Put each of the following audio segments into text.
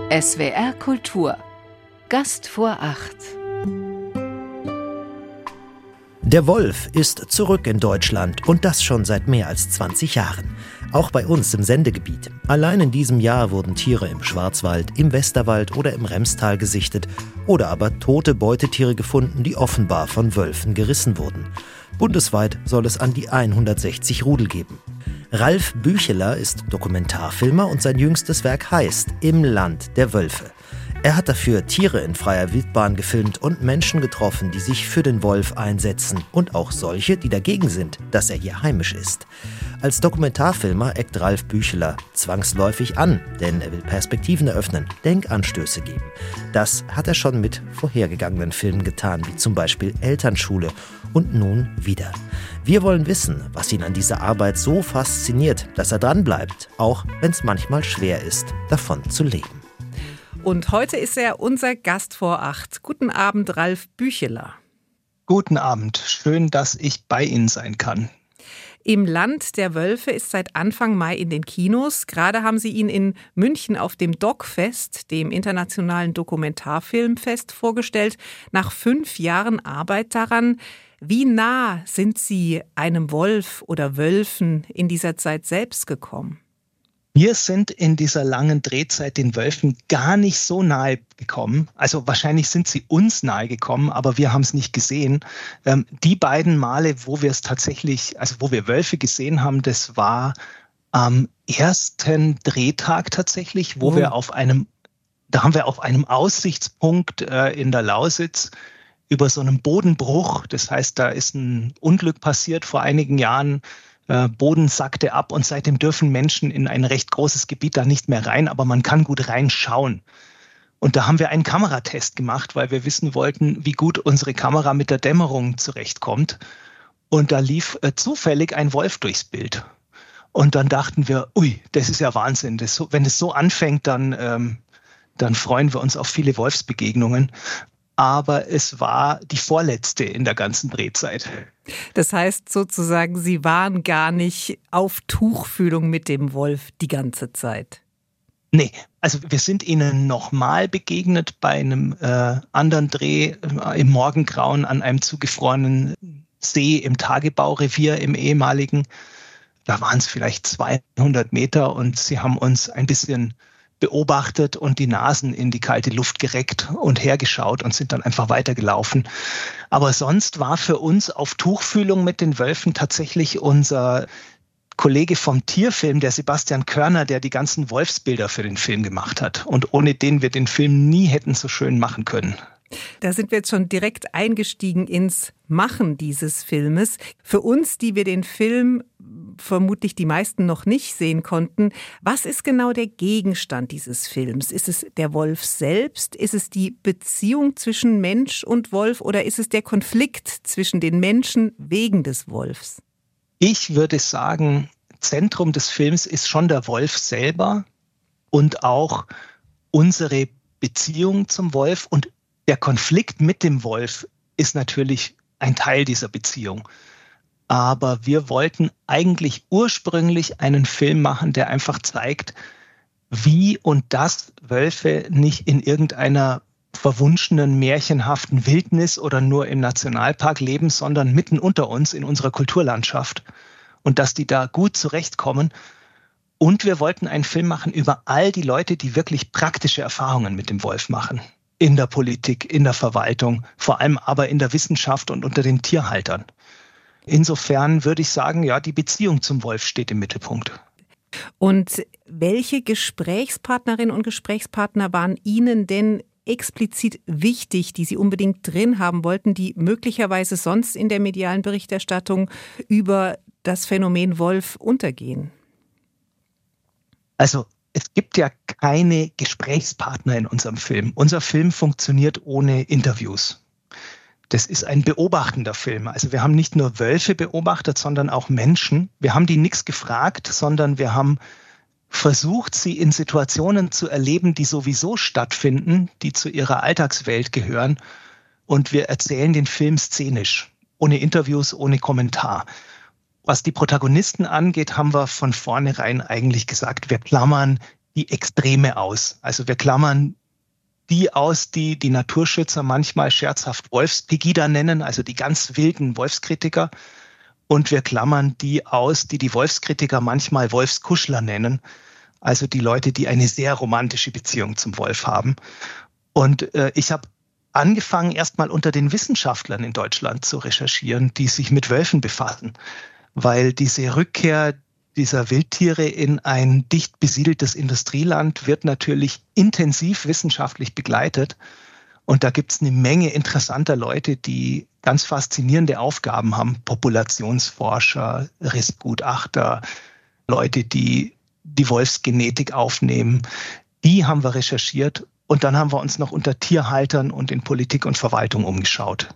SWR Kultur. Gast vor Acht. Der Wolf ist zurück in Deutschland und das schon seit mehr als 20 Jahren. Auch bei uns im Sendegebiet. Allein in diesem Jahr wurden Tiere im Schwarzwald, im Westerwald oder im Remstal gesichtet oder aber tote Beutetiere gefunden, die offenbar von Wölfen gerissen wurden. Bundesweit soll es an die 160 Rudel geben. Ralf Bücheler ist Dokumentarfilmer und sein jüngstes Werk heißt Im Land der Wölfe. Er hat dafür Tiere in freier Wildbahn gefilmt und Menschen getroffen, die sich für den Wolf einsetzen und auch solche, die dagegen sind, dass er hier heimisch ist. Als Dokumentarfilmer eckt Ralf Bücheler zwangsläufig an, denn er will Perspektiven eröffnen, Denkanstöße geben. Das hat er schon mit vorhergegangenen Filmen getan, wie zum Beispiel Elternschule und nun wieder. Wir wollen wissen, was ihn an dieser Arbeit so fasziniert, dass er dranbleibt, auch wenn es manchmal schwer ist, davon zu leben. Und heute ist er unser Gast vor Acht. Guten Abend, Ralf Bücheler. Guten Abend. Schön, dass ich bei Ihnen sein kann. Im Land der Wölfe ist seit Anfang Mai in den Kinos. Gerade haben Sie ihn in München auf dem DocFest, dem internationalen Dokumentarfilmfest, vorgestellt. Nach 5 Jahren Arbeit daran. Wie nah sind Sie einem Wolf oder Wölfen in dieser Zeit selbst gekommen? Wir sind in dieser langen Drehzeit den Wölfen gar nicht so nahe gekommen. Also wahrscheinlich sind sie uns nahe gekommen, aber wir haben es nicht gesehen. Die beiden Male, wo wir es tatsächlich, also wo wir Wölfe gesehen haben, das war am ersten Drehtag tatsächlich, wo wir auf einem Aussichtspunkt in der Lausitz über so einem Bodenbruch, das heißt, da ist ein Unglück passiert vor einigen Jahren, Boden sackte ab und seitdem dürfen Menschen in ein recht großes Gebiet da nicht mehr rein, aber man kann gut reinschauen. Und da haben wir einen Kameratest gemacht, weil wir wissen wollten, wie gut unsere Kamera mit der Dämmerung zurechtkommt. Und da lief zufällig ein Wolf durchs Bild. Und dann dachten wir, ui, das ist ja Wahnsinn. Wenn es so anfängt, dann freuen wir uns auf viele Wolfsbegegnungen. Aber es war die vorletzte in der ganzen Drehzeit. Das heißt sozusagen, Sie waren gar nicht auf Tuchfühlung mit dem Wolf die ganze Zeit? Nee, also wir sind ihnen nochmal begegnet bei einem anderen Dreh im Morgengrauen an einem zugefrorenen See im Tagebaurevier im ehemaligen. Da waren es vielleicht 200 Meter und sie haben uns ein bisschen beobachtet und die Nasen in die kalte Luft gereckt und hergeschaut und sind dann einfach weitergelaufen. Aber sonst war für uns auf Tuchfühlung mit den Wölfen tatsächlich unser Kollege vom Tierfilm, der Sebastian Körner, der die ganzen Wolfsbilder für den Film gemacht hat und ohne den wir den Film nie hätten so schön machen können. Da sind wir jetzt schon direkt eingestiegen ins Machen dieses Filmes. Für uns, die wir den Film vermutlich die meisten noch nicht sehen konnten, was ist genau der Gegenstand dieses Films? Ist es der Wolf selbst? Ist es die Beziehung zwischen Mensch und Wolf oder ist es der Konflikt zwischen den Menschen wegen des Wolfs? Ich würde sagen, Zentrum des Films ist schon der Wolf selber und auch unsere Beziehung zum Wolf, und der Konflikt mit dem Wolf ist natürlich ein Teil dieser Beziehung. Aber wir wollten eigentlich ursprünglich einen Film machen, der einfach zeigt, wie und dass Wölfe nicht in irgendeiner verwunschenen, märchenhaften Wildnis oder nur im Nationalpark leben, sondern mitten unter uns in unserer Kulturlandschaft und dass die da gut zurechtkommen. Und wir wollten einen Film machen über all die Leute, die wirklich praktische Erfahrungen mit dem Wolf machen. In der Politik, in der Verwaltung, vor allem aber in der Wissenschaft und unter den Tierhaltern. Insofern würde ich sagen, ja, die Beziehung zum Wolf steht im Mittelpunkt. Und welche Gesprächspartnerinnen und Gesprächspartner waren Ihnen denn explizit wichtig, die Sie unbedingt drin haben wollten, die möglicherweise sonst in der medialen Berichterstattung über das Phänomen Wolf untergehen? Also es gibt ja keine Gesprächspartner in unserem Film. Unser Film funktioniert ohne Interviews. Das ist ein beobachtender Film. Also wir haben nicht nur Wölfe beobachtet, sondern auch Menschen. Wir haben die nichts gefragt, sondern wir haben versucht, sie in Situationen zu erleben, die sowieso stattfinden, die zu ihrer Alltagswelt gehören. Und wir erzählen den Film szenisch, ohne Interviews, ohne Kommentar. Was die Protagonisten angeht, haben wir von vornherein eigentlich gesagt, wir klammern die Extreme aus. Also wir klammern die aus, die die Naturschützer manchmal scherzhaft Wolfspegida nennen, also die ganz wilden Wolfskritiker. Und wir klammern die aus, die die Wolfskritiker manchmal Wolfskuschler nennen, also die Leute, die eine sehr romantische Beziehung zum Wolf haben. Und ich habe angefangen, erstmal unter den Wissenschaftlern in Deutschland zu recherchieren, die sich mit Wölfen befassen, weil diese Rückkehr dieser Wildtiere in ein dicht besiedeltes Industrieland wird natürlich intensiv wissenschaftlich begleitet. Und da gibt es eine Menge interessanter Leute, die ganz faszinierende Aufgaben haben. Populationsforscher, Rissgutachter, Leute, die die Wolfsgenetik aufnehmen. Die haben wir recherchiert. Und dann haben wir uns noch unter Tierhaltern und in Politik und Verwaltung umgeschaut.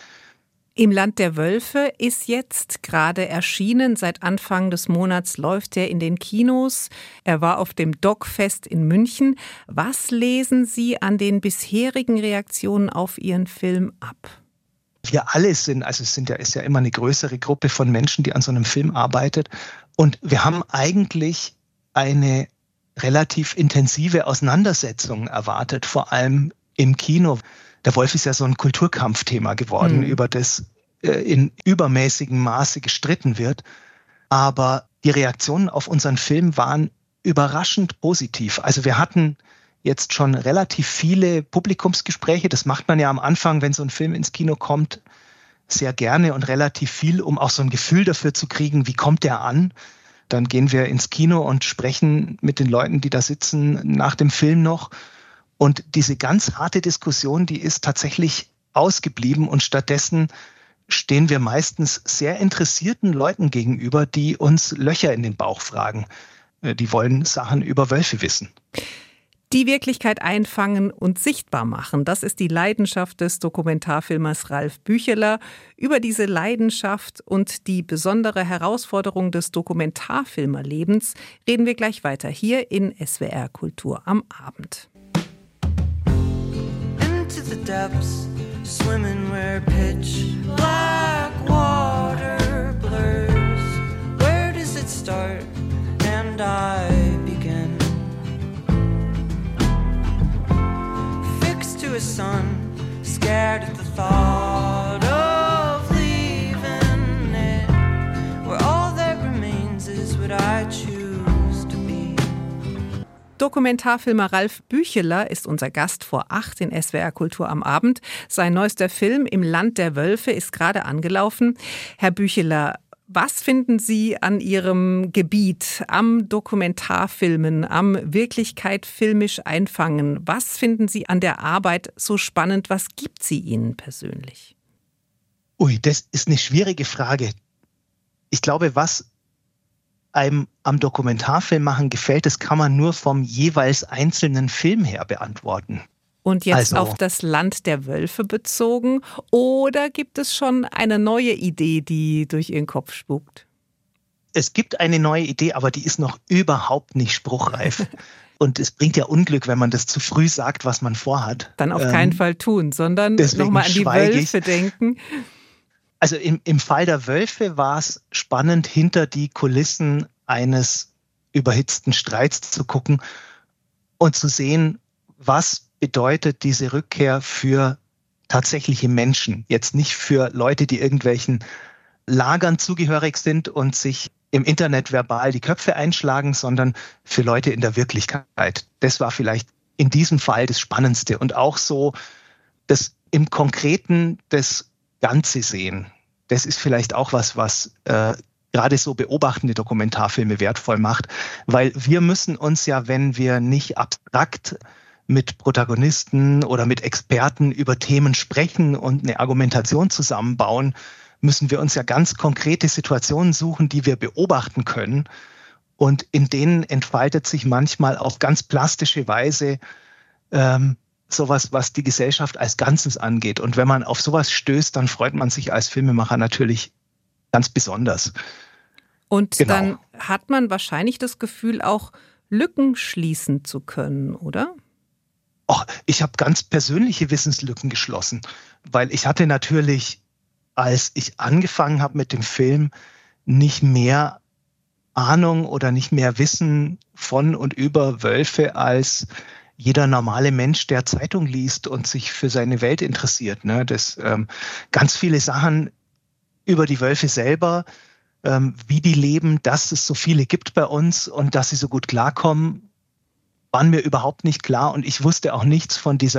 Im Land der Wölfe ist jetzt gerade erschienen. Seit Anfang des Monats läuft er in den Kinos. Er war auf dem Dogfest in München. Was lesen Sie an den bisherigen Reaktionen auf Ihren Film ab? Wir alle sind, also ist ja immer eine größere Gruppe von Menschen, die an so einem Film arbeitet. Und wir haben eigentlich eine relativ intensive Auseinandersetzung erwartet, vor allem im Kino. Der Wolf ist ja so ein Kulturkampfthema geworden, über das in übermäßigem Maße gestritten wird. Aber die Reaktionen auf unseren Film waren überraschend positiv. Also wir hatten jetzt schon relativ viele Publikumsgespräche. Das macht man ja am Anfang, wenn so ein Film ins Kino kommt, sehr gerne und relativ viel, um auch so ein Gefühl dafür zu kriegen, wie kommt der an. Dann gehen wir ins Kino und sprechen mit den Leuten, die da sitzen, nach dem Film noch. Und diese ganz harte Diskussion, die ist tatsächlich ausgeblieben und stattdessen stehen wir meistens sehr interessierten Leuten gegenüber, die uns Löcher in den Bauch fragen. Die wollen Sachen über Wölfe wissen. Die Wirklichkeit einfangen und sichtbar machen, das ist die Leidenschaft des Dokumentarfilmers Ralf Bücheler. Über diese Leidenschaft und die besondere Herausforderung des Dokumentarfilmerlebens reden wir gleich weiter hier in SWR Kultur am Abend. The depths, swimming where pitch black water blurs. Where does it start and I begin? Fixed to a sun, scared at the thought of leaving it. Where all that remains is what I choose to be. Dokumentarfilmer Ralf Bücheler ist unser Gast vor 8 in SWR Kultur am Abend. Sein neuester Film Im Land der Wölfe ist gerade angelaufen. Herr Bücheler, was finden Sie an Ihrem Gebiet, am Dokumentarfilmen, am Wirklichkeit filmisch einfangen? Was finden Sie an der Arbeit so spannend? Was gibt sie Ihnen persönlich? Ui, das ist eine schwierige Frage. Ich glaube, was einem am Dokumentarfilm machen gefällt, das kann man nur vom jeweils einzelnen Film her beantworten. Und jetzt auf das Land der Wölfe bezogen? Oder gibt es schon eine neue Idee, die durch Ihren Kopf spukt? Es gibt eine neue Idee, aber die ist noch überhaupt nicht spruchreif. Und es bringt ja Unglück, wenn man das zu früh sagt, was man vorhat. Dann auf keinen Fall tun, sondern nochmal an die Wölfe denken. Also im Fall der Wölfe war es spannend, hinter die Kulissen eines überhitzten Streits zu gucken und zu sehen, was bedeutet diese Rückkehr für tatsächliche Menschen. Jetzt nicht für Leute, die irgendwelchen Lagern zugehörig sind und sich im Internet verbal die Köpfe einschlagen, sondern für Leute in der Wirklichkeit. Das war vielleicht in diesem Fall das Spannendste und auch so das im Konkreten das Ganze sehen. Das ist vielleicht auch was gerade so beobachtende Dokumentarfilme wertvoll macht, weil wir müssen uns ja, wenn wir nicht abstrakt mit Protagonisten oder mit Experten über Themen sprechen und eine Argumentation zusammenbauen, müssen wir uns ja ganz konkrete Situationen suchen, die wir beobachten können. Und in denen entfaltet sich manchmal auf ganz plastische Weise sowas, was die Gesellschaft als Ganzes angeht. Und wenn man auf sowas stößt, dann freut man sich als Filmemacher natürlich ganz besonders. Und dann hat man wahrscheinlich das Gefühl, auch Lücken schließen zu können, oder? Ich habe ganz persönliche Wissenslücken geschlossen, weil ich hatte natürlich, als ich angefangen habe mit dem Film, nicht mehr Ahnung oder nicht mehr Wissen von und über Wölfe als jeder normale Mensch, der Zeitung liest und sich für seine Welt interessiert. Ne? Ganz viele Sachen über die Wölfe selber, wie die leben, dass es so viele gibt bei uns und dass sie so gut klarkommen, waren mir überhaupt nicht klar. Und ich wusste auch nichts von dieser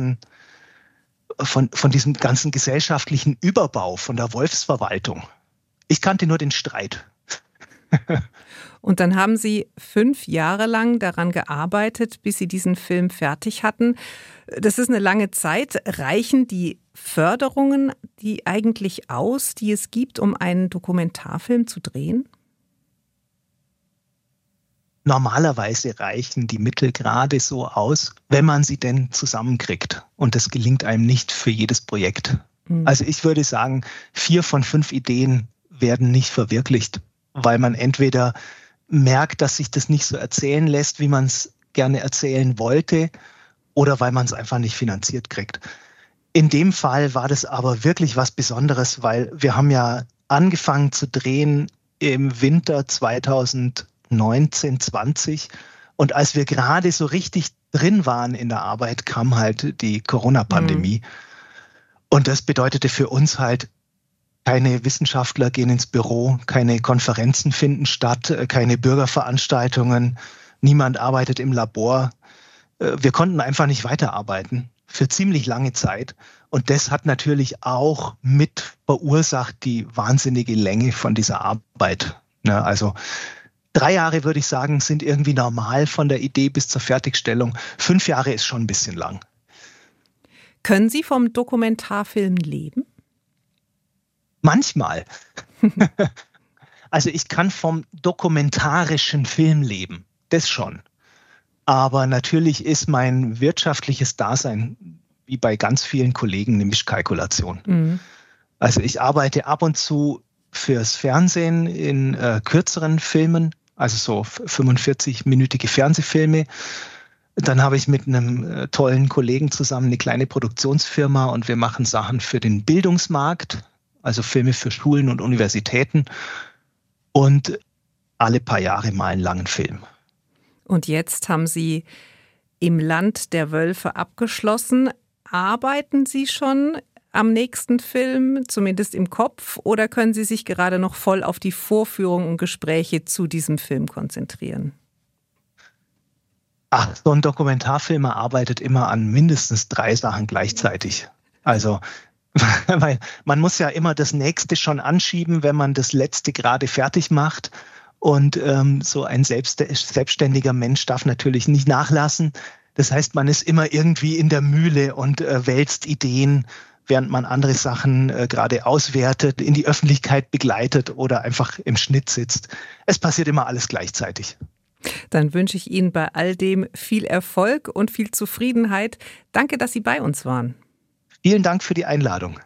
von diesem ganzen gesellschaftlichen Überbau, von der Wolfsverwaltung. Ich kannte nur den Streit. Und dann haben Sie 5 Jahre lang daran gearbeitet, bis Sie diesen Film fertig hatten. Das ist eine lange Zeit. Reichen die Förderungen die eigentlich aus, die es gibt, um einen Dokumentarfilm zu drehen? Normalerweise reichen die Mittel gerade so aus, wenn man sie denn zusammenkriegt. Und das gelingt einem nicht für jedes Projekt. Also ich würde sagen, 4 von 5 Ideen werden nicht verwirklicht, weil man entweder merkt, dass sich das nicht so erzählen lässt, wie man es gerne erzählen wollte, oder weil man es einfach nicht finanziert kriegt. In dem Fall war das aber wirklich was Besonderes, weil wir haben ja angefangen zu drehen im Winter 2019, 20. Und als wir gerade so richtig drin waren in der Arbeit, kam halt die Corona-Pandemie. Und das bedeutete für uns halt, keine Wissenschaftler gehen ins Büro, keine Konferenzen finden statt, keine Bürgerveranstaltungen, niemand arbeitet im Labor. Wir konnten einfach nicht weiterarbeiten für ziemlich lange Zeit. Und das hat natürlich auch mit verursacht die wahnsinnige Länge von dieser Arbeit. Also 3 Jahre, würde ich sagen, sind irgendwie normal von der Idee bis zur Fertigstellung. 5 Jahre ist schon ein bisschen lang. Können Sie vom Dokumentarfilm leben? Manchmal. Also ich kann vom dokumentarischen Film leben, das schon. Aber natürlich ist mein wirtschaftliches Dasein, wie bei ganz vielen Kollegen, eine Mischkalkulation. Also ich arbeite ab und zu fürs Fernsehen in kürzeren Filmen, also so 45-minütige Fernsehfilme. Dann habe ich mit einem tollen Kollegen zusammen eine kleine Produktionsfirma und wir machen Sachen für den Bildungsmarkt, also Filme für Schulen und Universitäten und alle paar Jahre mal einen langen Film. Und jetzt haben Sie im Land der Wölfe abgeschlossen. Arbeiten Sie schon am nächsten Film, zumindest im Kopf, oder können Sie sich gerade noch voll auf die Vorführung und Gespräche zu diesem Film konzentrieren? Ach, so ein Dokumentarfilmer arbeitet immer an mindestens 3 Sachen gleichzeitig. Also weil man muss ja immer das Nächste schon anschieben, wenn man das Letzte gerade fertig macht. Und so ein selbstständiger Mensch darf natürlich nicht nachlassen. Das heißt, man ist immer irgendwie in der Mühle und wälzt Ideen, während man andere Sachen gerade auswertet, in die Öffentlichkeit begleitet oder einfach im Schnitt sitzt. Es passiert immer alles gleichzeitig. Dann wünsche ich Ihnen bei all dem viel Erfolg und viel Zufriedenheit. Danke, dass Sie bei uns waren. Vielen Dank für die Einladung.